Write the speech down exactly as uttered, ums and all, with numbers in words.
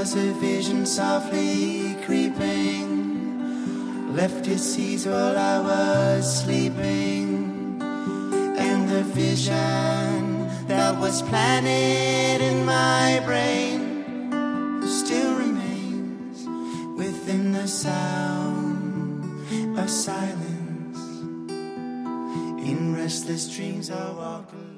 was a vision softly creeping, left its seeds while I was sleeping. And the vision that was planted in my brain still remains within the sound of silence. In restless dreams I walk alone.